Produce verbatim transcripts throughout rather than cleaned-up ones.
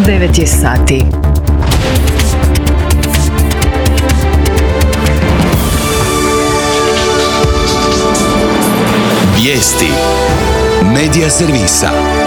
devet je sati. Vijesti Medija servisa.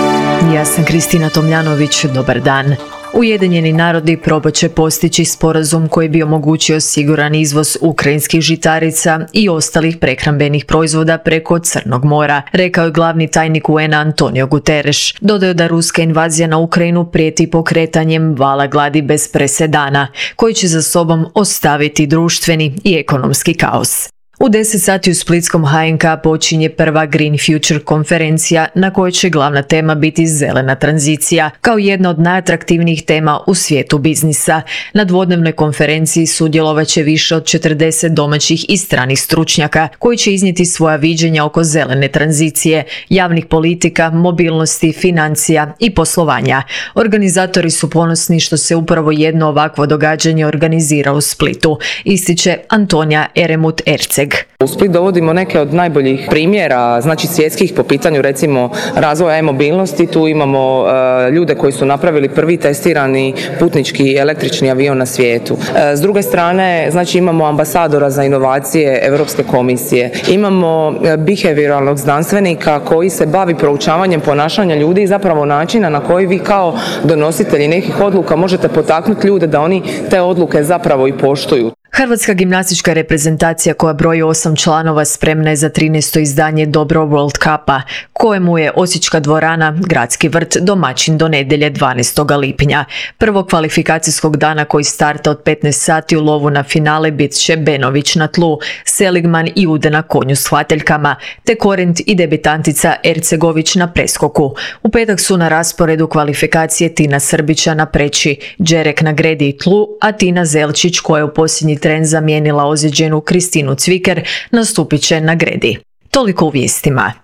Ja sam Kristina Tomljanović, dobar dan. Ujedinjeni narodi probat će postići sporazum koji bi omogućio siguran izvoz ukrajinskih žitarica i ostalih prehrambenih proizvoda preko Crnog mora, rekao je glavni tajnik U N A Antonio Guterres. Dodao da ruska invazija na Ukrajinu prijeti pokretanjem vala gladi bez presedana, koji će za sobom ostaviti društveni i ekonomski kaos. U deset sati u splitskom H N K počinje prva Green Future konferencija na kojoj će glavna tema biti zelena tranzicija, kao jedna od najatraktivnijih tema u svijetu biznisa. Na dvodnevnoj konferenciji sudjelovat će više od četrdeset domaćih i stranih stručnjaka koji će iznijeti svoja viđenja oko zelene tranzicije, javnih politika, mobilnosti, financija i poslovanja. Organizatori su ponosni što se upravo jedno ovakvo događanje organizira u Splitu, ističe Antonija Eremut-Erceg. U Split dovodimo neke od najboljih primjera, znači svjetskih po pitanju recimo razvoja e-mobilnosti. Tu imamo uh, ljude koji su napravili prvi testirani putnički električni avion na svijetu. Uh, s druge strane, znači imamo ambasadora za inovacije Europske komisije. Imamo uh, behavioralnog znanstvenika koji se bavi proučavanjem ponašanja ljudi i zapravo načina na koji vi kao donositelji nekih odluka možete potaknuti ljude da oni te odluke zapravo i poštuju. Hrvatska gimnastička reprezentacija koja broji osam članova spremna je za trinaesto izdanje Dobro World Cupa, kojemu je Osječka dvorana, Gradski vrt, domaćin do nedjelje dvanaestog lipnja. Prvog kvalifikacijskog dana koji starta od petnaest sati u lovu na finale bit će Benović na tlu, Seligman i Ude na konju s hvataljkama, te Korent i debitantica Ercegović na preskoku. U petak su na rasporedu kvalifikacije Tina Srbića na preći, Đerek na gredi i tlu, a Tina Zelčić koja je u posljednji tren zamijenila ozlijeđenu Kristinu Cviker nastupit će na gredi. Toliko u vijestima.